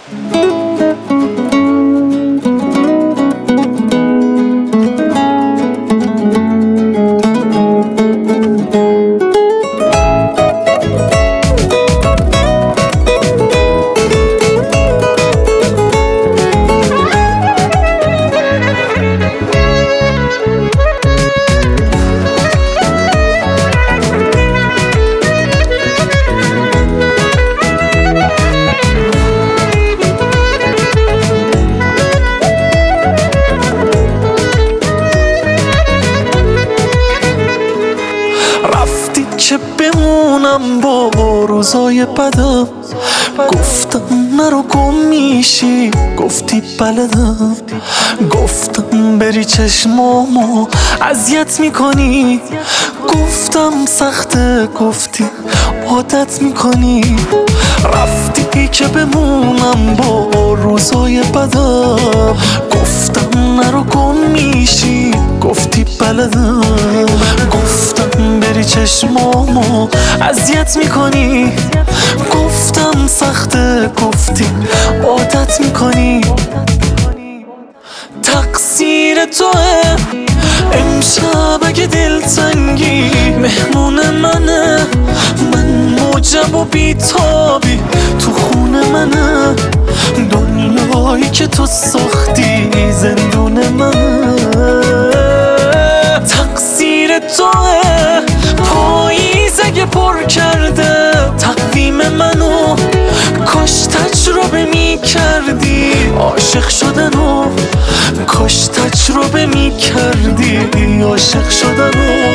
رفتی که بمونم با روزای بدم، گفتم نرو گم میشی، گفتی بلدم. گفتم بری چشمامو اذیت میکنی، گفتم سخته، گفتی عادت میکنی. رفتی که بمونم با روزای بدم، گفتم نرو گم میشی، گفتی بلدم. گفتم بری چشمامو اذیت میکنی، گفتم سخته، گفتی عادت میکنی. تقصیر توه امشب اگه دلتنگی مهمون منه، من موجب و بیتابی تو خونه منه. دنیایی که تو ساختی زندون منه. تقصیر توه پاییز اگه پر کرده تقویم منو، کاش تجربه می کردی عاشق شدنو، کاش تجربه می کردی عاشق شدنو.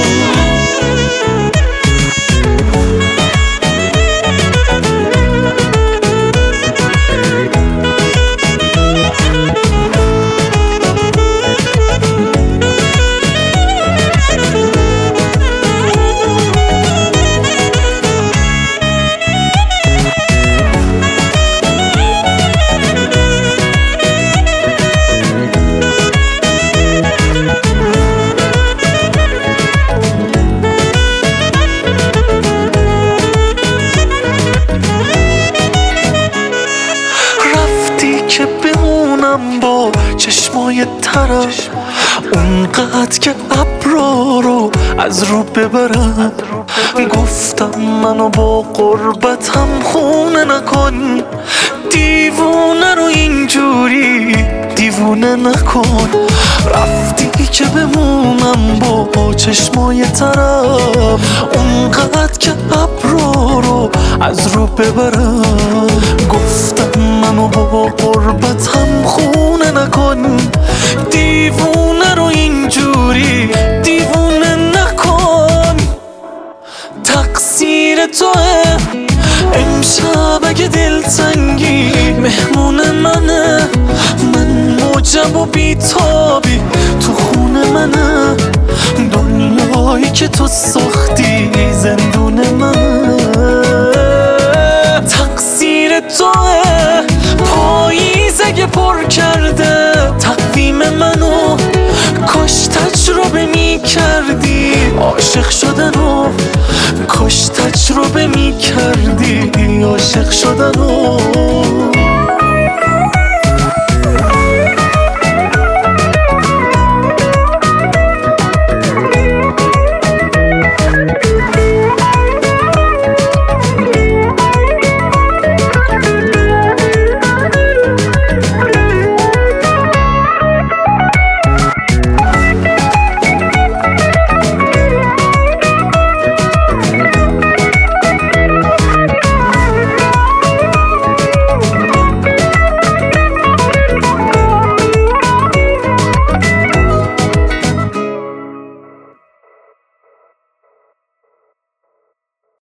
که بمونم با چشمای ترم، اونقدر که ابرا رو از رو ببرم. گفتم منو با قربتم خونه نکن، دیوونه رو اینجوری دیوونه نکن. رفتی که بمونم با چشمای ترم، اونقدر که ابرا رو از رو ببرم. گفتم منو با قربتم خونه نکن، دیوونه رو اینجوری دیوونه نکن. تقصیر توه امشب اگه دلتنگی مهمون منه، من موجب و بیتابی تو خونه منه. دنیایی که تو ساختی زندون منه. تقصیر توه پاییز اگه پر کرده تقویم منو، کاش تجربه می کردی عاشق شدنو، کاش تجربه می کردی عاشق شدنو.